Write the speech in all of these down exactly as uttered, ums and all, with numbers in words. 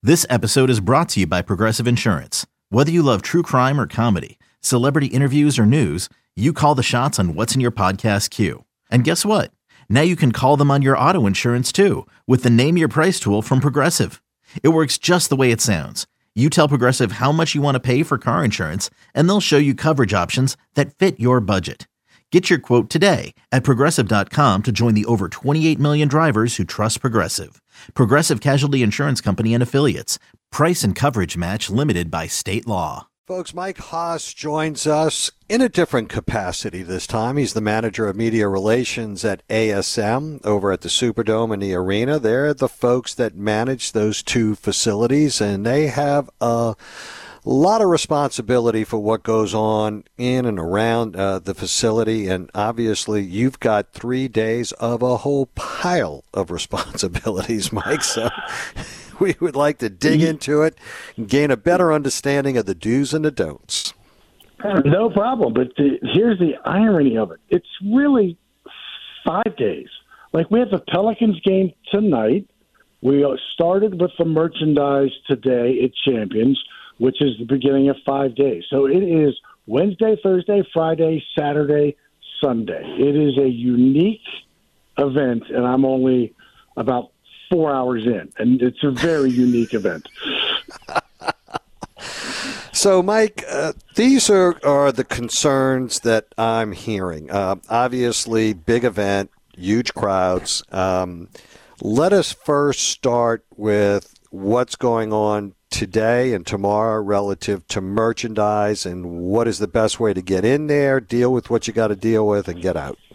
This episode is brought to you by Progressive Insurance. Whether you love true crime or comedy, celebrity interviews or news, you call the shots on what's in your podcast queue. And guess what? Now you can call them on your auto insurance too with the Name Your Price tool from Progressive. It works just the way it sounds. You tell Progressive how much you want to pay for car insurance, and they'll show you coverage options that fit your budget. Get your quote today at Progressive dot com to join the over twenty-eight million drivers who trust Progressive. Progressive Casualty Insurance Company and Affiliates. Price and coverage match limited by state law. Folks, Mike Haas joins us in a different capacity this time. He's the manager of media relations at A S M over at the Superdome and the Arena. They're the folks that manage those two facilities, and they have a lot of responsibility for what goes on in and around uh, the facility. And obviously, you've got three days of a whole pile of responsibilities, Mike. So we would like to dig into it and gain a better understanding of the do's and the don'ts. No problem. But the, here's the irony of it. It's really five days. Like, we have the Pelicans game tonight. We started with the merchandise today at Champions, which is the beginning of five days. So it is Wednesday, Thursday, Friday, Saturday, Sunday. It is a unique event, and I'm only about four hours in, and it's a very unique event. So, Mike, uh, these are, are the concerns that I'm hearing. Uh, obviously, big event, huge crowds. Um, let us first start with what's going on today and tomorrow relative to merchandise, and what is the best way to get in there, deal with what you got to deal with, and get out.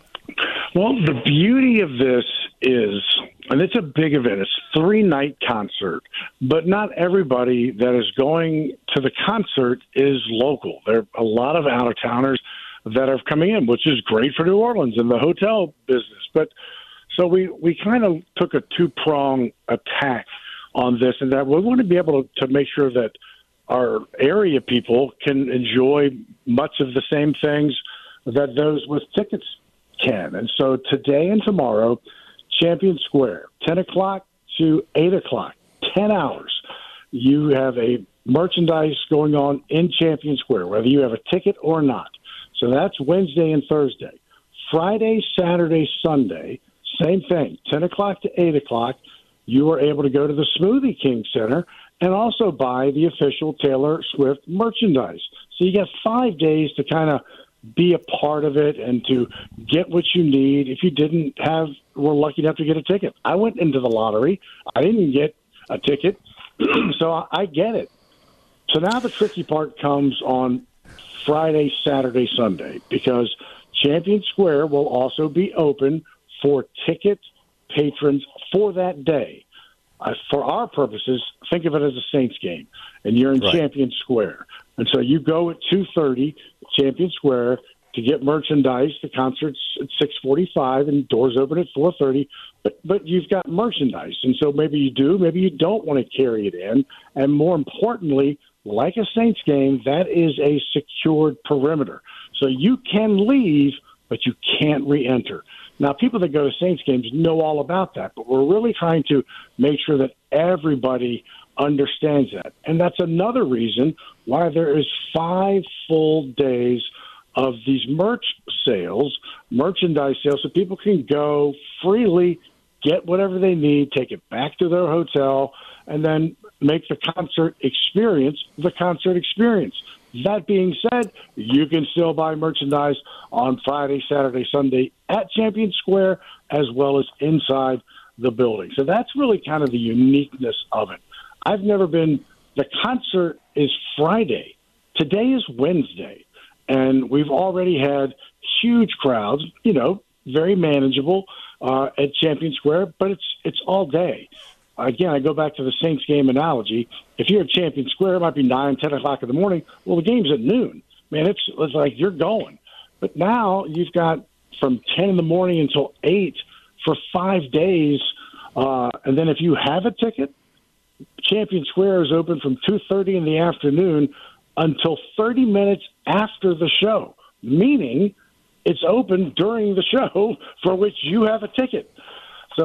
Well, the beauty of this is, and it's a big event, it's a three-night concert, but not everybody that is going to the concert is local. There are a lot of out-of-towners that are coming in, which is great for New Orleans and the hotel business. But so we, we kind of took a two-prong attack on this, and that we want to be able to, to make sure that our area people can enjoy much of the same things that those with tickets can. And so today and tomorrow, Champion Square, ten o'clock to eight o'clock, ten hours. You have a merchandise going on in Champion Square, whether you have a ticket or not. So that's Wednesday and Thursday. Friday, Saturday, Sunday, same thing, ten o'clock to eight o'clock. You are able to go to the Smoothie King Center and also buy the official Taylor Swift merchandise. So you get five days to kind of be a part of it and to get what you need if you didn't have, were lucky enough to get a ticket. I went into the lottery. I didn't get a ticket, so I, I get it. So now the tricky part comes on Friday, Saturday, Sunday, because Champion Square will also be open for ticket patrons for that day. Uh, for our purposes, think of it as a Saints game, and you're in right. Champion Square. And so you go at two thirty, Champion Square, to get merchandise. The concert's at six forty-five, and doors open at four thirty. But, but you've got merchandise, and so maybe you do, maybe you don't want to carry it in. And more importantly, like a Saints game, that is a secured perimeter. So you can leave, but you can't re-enter. Now, people that go to Saints games know all about that, but we're really trying to make sure that everybody understands that. And that's another reason why there is five full days of these merch sales, merchandise sales, so people can go freely, get whatever they need, take it back to their hotel, and then make the concert experience the concert experience. That being said, you can still buy merchandise on Friday, Saturday, Sunday at Champion Square, as well as inside the building. So that's really kind of the uniqueness of it. I've never been – the concert is Friday. Today is Wednesday, and we've already had huge crowds, you know, very manageable uh, at Champion Square, but it's it's all day. Again, I go back to the Saints game analogy. If you're at Champion Square, it might be nine, ten o'clock in the morning. Well, the game's at noon. Man, it's, it's like you're going. But now you've got from ten in the morning until eight for five days. Uh, and then if you have a ticket, Champion Square is open from two thirty in the afternoon until thirty minutes after the show, meaning it's open during the show for which you have a ticket. So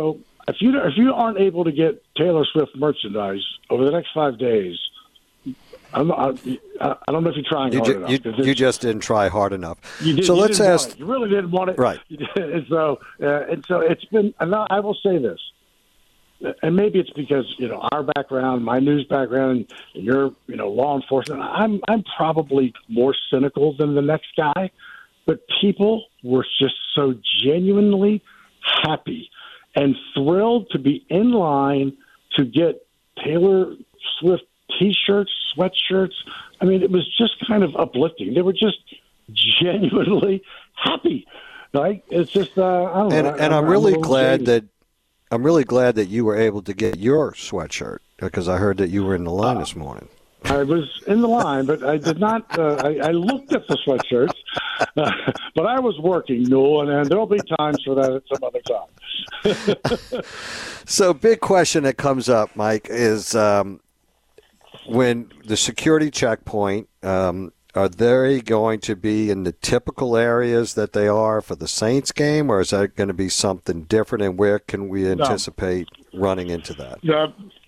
if you if you aren't able to get Taylor Swift merchandise over the next five days, I'm, I, I don't know if you're trying you hard ju- enough. You, you just didn't try hard enough. You did, so you let's didn't ask. Want it. You really didn't want it, right? And so, uh, and so it's been. And I will say this, and maybe it's because you know our background, my news background, and your you know law enforcement. I'm I'm probably more cynical than the next guy, but people were just so genuinely happy and thrilled to be in line to get Taylor Swift T-shirts, sweatshirts. I mean, it was just kind of uplifting. They were just genuinely happy. Right? It's just, uh, I don't know. And, I, and I'm, I'm really I'm glad jaded. that I'm really glad that you were able to get your sweatshirt because I heard that you were in the line uh, this morning. I was in the line, but I did not. Uh, I, I looked at the sweatshirts, uh, but I was working, Newell, and, and there'll be times for that at some other time. So, big question that comes up, Mike, is um, when the security checkpoint, um, are they going to be in the typical areas that they are for the Saints game, or is that going to be something different, and where can we anticipate no. running into that? Yeah.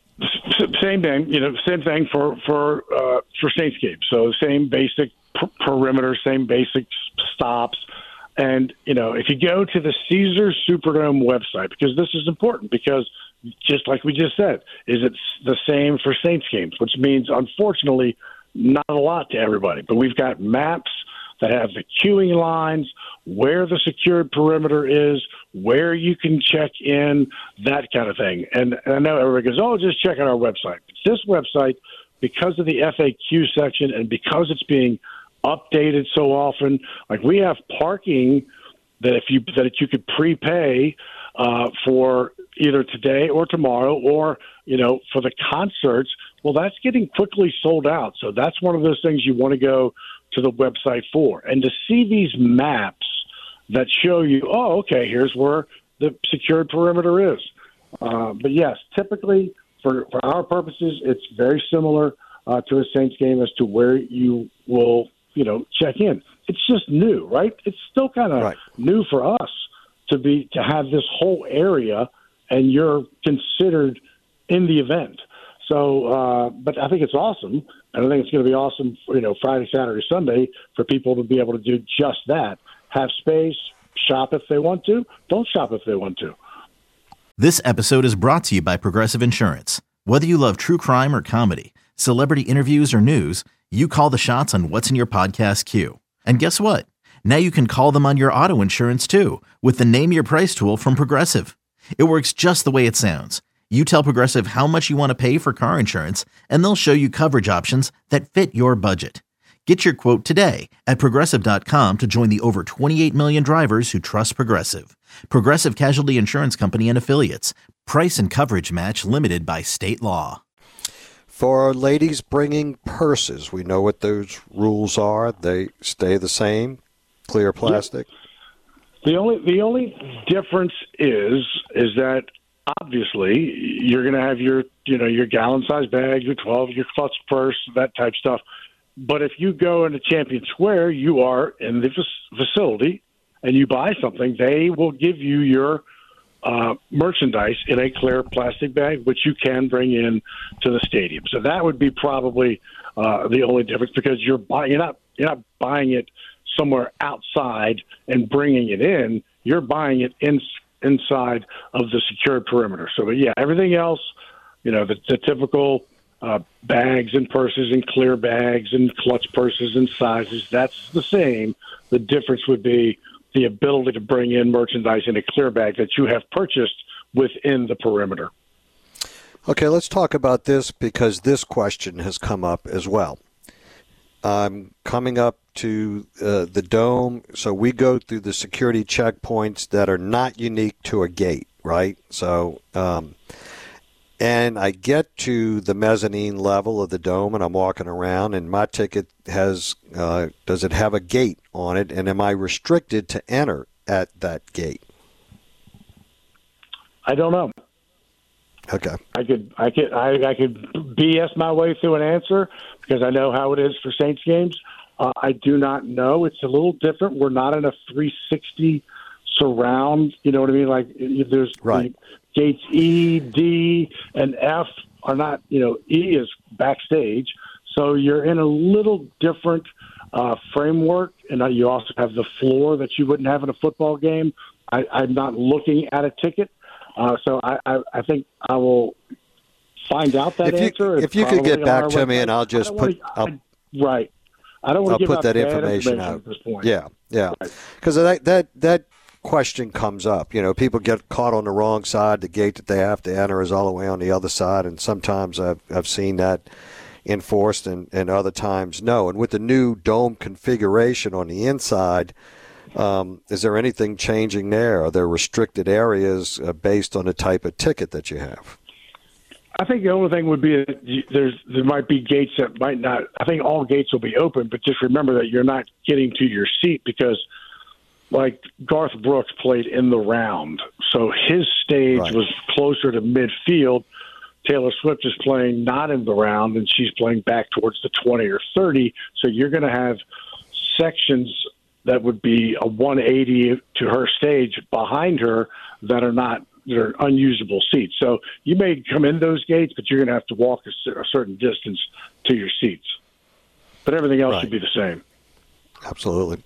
Same thing, you know, same thing for for uh, for Saints games. So same basic per- perimeter, same basic stops, and you know, if you go to the Caesars Superdome website, because this is important, because just like we just said, is it the same for Saints games? Which means, unfortunately, not a lot to everybody. But we've got maps that have the queuing lines, where the secured perimeter is, where you can check in, that kind of thing. And, and I know everybody goes, oh, just check out our website. This website, because of the F A Q section and because it's being updated so often, like we have parking that if you that you could prepay uh, for either today or tomorrow, or you know for the concerts. Well, that's getting quickly sold out. So that's one of those things you want to go to the website for, and to see these maps that show you, oh, okay, here's where the secured perimeter is. Uh, but yes, typically for, for our purposes, it's very similar uh, to a Saints game as to where you will, you know, check in. It's just new, right? It's still kind of right. new for us to be to have this whole area, and you're considered in the event. So, uh, but I think it's awesome, and I think it's going to be awesome, you know, Friday, Saturday, Sunday for people to be able to do just that. Have space, shop if they want to, don't shop if they want to. This episode is brought to you by Progressive Insurance. Whether you love true crime or comedy, celebrity interviews or news, you call the shots on what's in your podcast queue. And guess what? Now you can call them on your auto insurance too with the Name Your Price tool from Progressive. It works just the way it sounds. You tell Progressive how much you want to pay for car insurance, and they'll show you coverage options that fit your budget. Get your quote today at Progressive dot com to join the over twenty-eight million drivers who trust Progressive. Progressive Casualty Insurance Company and Affiliates. Price and coverage match limited by state law. For ladies bringing purses, we know what those rules are. They stay the same, clear plastic. Yeah. The only the only difference is is that obviously you're going to have your you know your gallon size bag, your twelve, your clutch purse, that type stuff. But if you go into Champion Square, you are in the facility and you buy something, they will give you your uh, merchandise in a clear plastic bag, which you can bring in to the stadium. So that would be probably uh, the only difference, because you're buying, you're not you're not buying it somewhere outside and bringing it in. You're buying it in, inside of the secured perimeter. So, but yeah, everything else, you know, the, the typical. Uh, bags and purses and clear bags and clutch purses and sizes, that's the same. The difference would be the ability to bring in merchandise in a clear bag that you have purchased within the perimeter. Okay, let's talk about this, because this question has come up as well. Um, coming up to uh, the Dome, so we go through the security checkpoints that are not unique to a gate, right? So, um, and I get to the mezzanine level of the Dome, and I'm walking around, and my ticket has, uh, does it have a gate on it, and am I restricted to enter at that gate? I don't know. Okay. I could, I could, I, I could B S my way through an answer, because I know how it is for Saints games. Uh, I do not know. It's a little different. We're not in a three sixty surround. You know what I mean? Like there's right. the, gates E, D, and F are not, you know, E is backstage. So you're in a little different uh, framework, and uh, you also have the floor that you wouldn't have in a football game. I, I'm not looking at a ticket, uh, so I, I, I think I will find out that if you, answer. If you could get back to me, and I'll just put wanna, I, right. I don't want to put that information, information out at this point. Yeah, yeah, because right. that that that question comes up. You know, people get caught on the wrong side. The gate that they have to enter is all the way on the other side, and sometimes I've I've seen that enforced, and, and other times no. And with the new dome configuration on the inside, um, is there anything changing there? Are there restricted areas uh, based on the type of ticket that you have? I think the only thing would be that there's there might be gates that might not. I think all gates will be open, but just remember that you're not getting to your seat because, like, Garth Brooks played in the round, so his stage right. was closer to midfield. Taylor Swift is playing not in the round, and she's playing back towards the twenty or thirty. So you're going to have sections that would be a one eighty to her stage behind her that are not that are unusable seats. So you may come in those gates, but you're going to have to walk a, a certain distance to your seats. But everything else right. should be the same. Absolutely.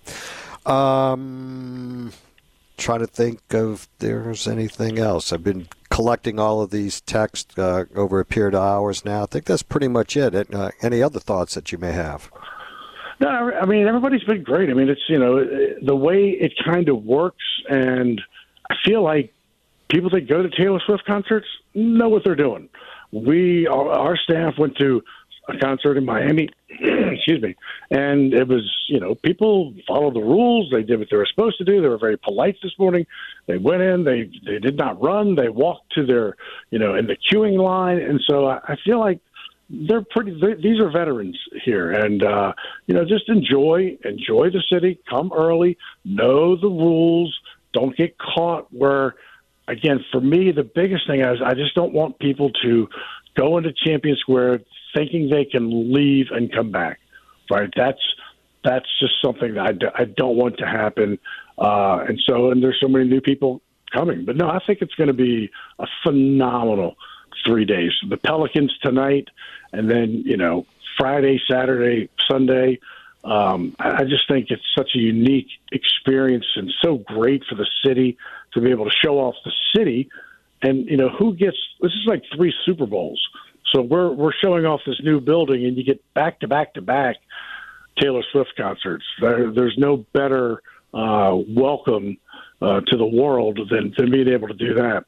Um, trying to think if there's anything else. I've been collecting all of these texts uh, over a period of hours now. I think that's pretty much it. Uh, any other thoughts that you may have? No, I mean, everybody's been great. I mean, it's, you know, the way it kind of works, and I feel like people that go to Taylor Swift concerts know what they're doing. We, our, our staff went to a concert in Miami, excuse me, and it was, you know, people followed the rules. They did what they were supposed to do. They were very polite this morning. They went in. They they did not run. They walked to their, you know, in the queuing line. And so I, I feel like they're pretty. They, these are veterans here, and uh, you know, just enjoy enjoy the city. Come early. Know the rules. Don't get caught where. Again, for me, the biggest thing is I just don't want people to go into Champion Square thinking they can leave and come back, right? That's that's just something that I, do, I don't want to happen. Uh, and so, and there's so many new people coming. But, no, I think it's going to be a phenomenal three days. The Pelicans tonight, and then, you know, Friday, Saturday, Sunday. Um, I just think it's such a unique experience and so great for the city to be able to show off the city. And, you know, who gets – this is like three Super Bowls. So we're we're showing off this new building, and you get back-to-back-to-back Taylor Swift concerts. There, there's no better uh, welcome uh, to the world than, than being able to do that.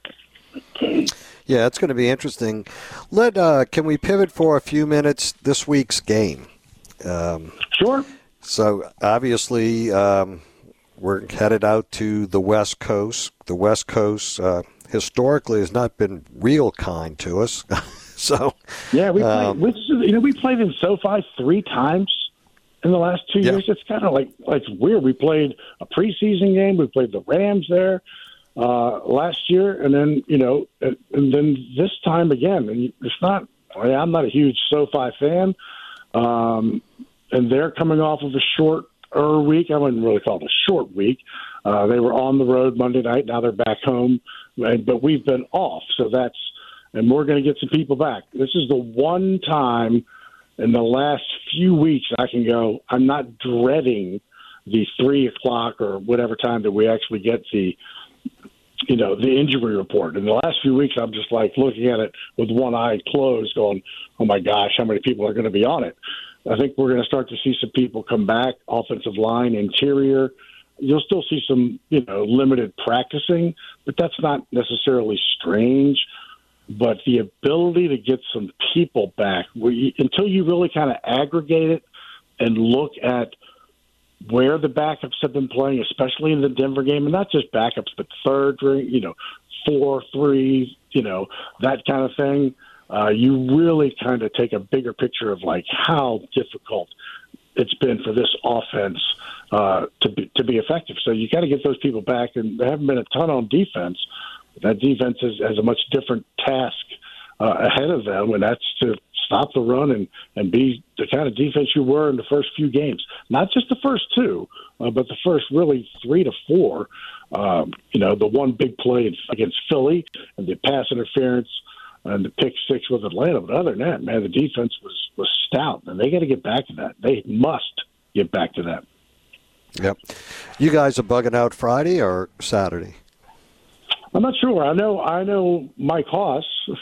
Yeah, it's going to be interesting. Let uh, can we pivot for a few minutes this week's game? Um, sure. So, obviously, um, we're headed out to the West Coast. The West Coast uh, historically has not been real kind to us. so, yeah, we um, played, you know, we played in SoFi three times in the last two yeah. years. It's kind of like, like it's weird. We played a preseason game. We played the Rams there uh, last year, and then, you know, and, and then this time again. And it's not, I mean, I'm not a huge SoFi fan. Um, and they're coming off of a shorter week. I wouldn't really call it a short week. Uh, they were on the road Monday night. Now they're back home, right? But we've been off. So that's, and we're going to get some people back. This is the one time in the last few weeks I can go, I'm not dreading the three o'clock or whatever time that we actually get the, you know, the injury report. In the last few weeks, I'm just like looking at it with one eye closed going, oh my gosh, how many people are going to be on it? I think we're going to start to see some people come back, offensive line, interior. You'll still see some, you know, limited practicing, but that's not necessarily strange. But the ability to get some people back, we, until you really kind of aggregate it and look at where the backups have been playing, especially in the Denver game, and not just backups, but third, you know, four, three, you know, that kind of thing. Uh, you really kind of take a bigger picture of like how difficult it's been for this offense uh, to be to be effective. So you got to get those people back, and there haven't been a ton on defense. That defense is, has a much different task uh, ahead of them, and that's to stop the run and, and be the kind of defense you were in the first few games. Not just the first two, uh, but the first really three to four. Um, you know, the one big play against Philly and the pass interference and the pick six with Atlanta. But other than that, man, the defense was, was stout, and they got to get back to that. They must get back to that. Yep. You guys are bugging out Friday or Saturday? I'm not sure. I know I know Mike Hoss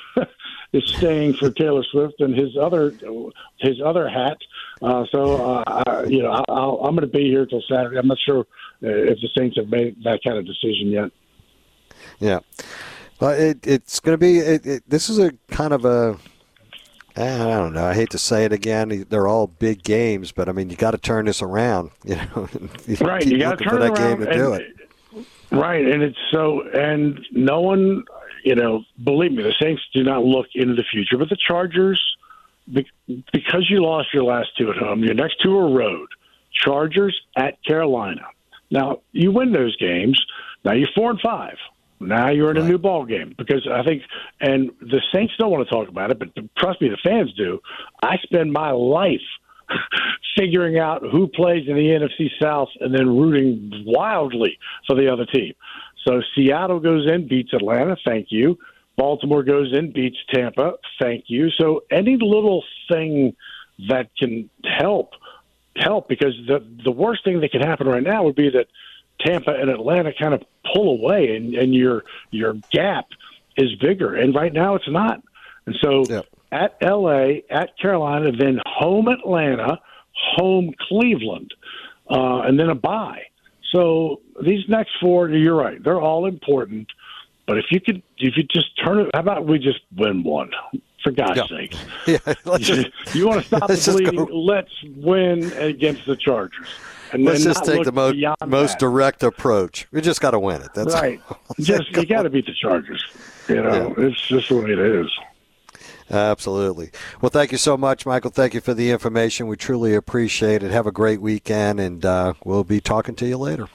is staying for Taylor Swift and his other his other hat. Uh, so, uh, I, you know, I'll, I'm going to be here till Saturday. I'm not sure if the Saints have made that kind of decision yet. Yeah. Well, it, it's going to be it, – it, this is a kind of a – I don't know. I hate to say it again. They're all big games, but, I mean, you got to turn this around. You know, you right. You got to turn for that it around game to and, do it. Right, and it's so – and no one – you know, believe me, the Saints do not look into the future, but the Chargers – because you lost your last two at home, your next two are road. Chargers at Carolina. Now, you win those games. Now you're four and five. Now you're in a right. new ball game because I think, and the Saints don't want to talk about it, but trust me, the fans do. I spend my life figuring out who plays in the N F C South and then rooting wildly for the other team. So Seattle goes in, beats Atlanta. Thank you. Baltimore goes in, beats Tampa. Thank you. So any little thing that can help, help because the the worst thing that could happen right now would be that Tampa and Atlanta kind of pull away, and, and your your gap is bigger. And right now it's not. And so yep. at L A, at Carolina, then home Atlanta, home Cleveland, uh, and then a bye. So these next four, you're right, they're all important. But if you could, if you just turn it, how about we just win one? For God's yeah. sake. Yeah, let's just, you want to stop the bleeding? Let's win against the Chargers. And let's just take the most, most that. direct approach. We just got to win it. That's right. Just you got to beat the Chargers. You know, yeah. It's just the way it is. Absolutely. Well, thank you so much, Michael. Thank you for the information. We truly appreciate it. Have a great weekend, and uh, we'll be talking to you later.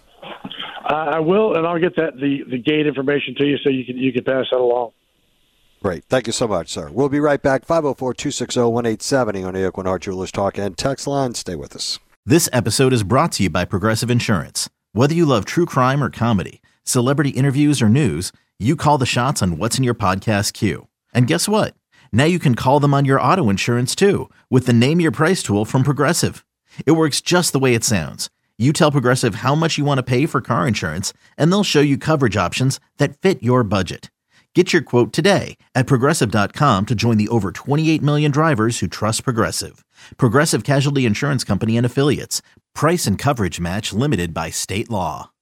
I will, and I'll get that the, the gate information to you so you can you can pass that along. Great. Thank you so much, sir. We'll be right back. five oh four, two six oh, one eight seven oh on the Equinart Jewelers Talk and text line. Stay with us. This episode is brought to you by Progressive Insurance. Whether you love true crime or comedy, celebrity interviews or news, you call the shots on what's in your podcast queue. And guess what? Now you can call them on your auto insurance too with the Name Your Price tool from Progressive. It works just the way it sounds. You tell Progressive how much you want to pay for car insurance, and they'll show you coverage options that fit your budget. Get your quote today at Progressive dot com to join the over twenty-eight million drivers who trust Progressive. Progressive Casualty Insurance Company and Affiliates. Price and coverage match limited by state law.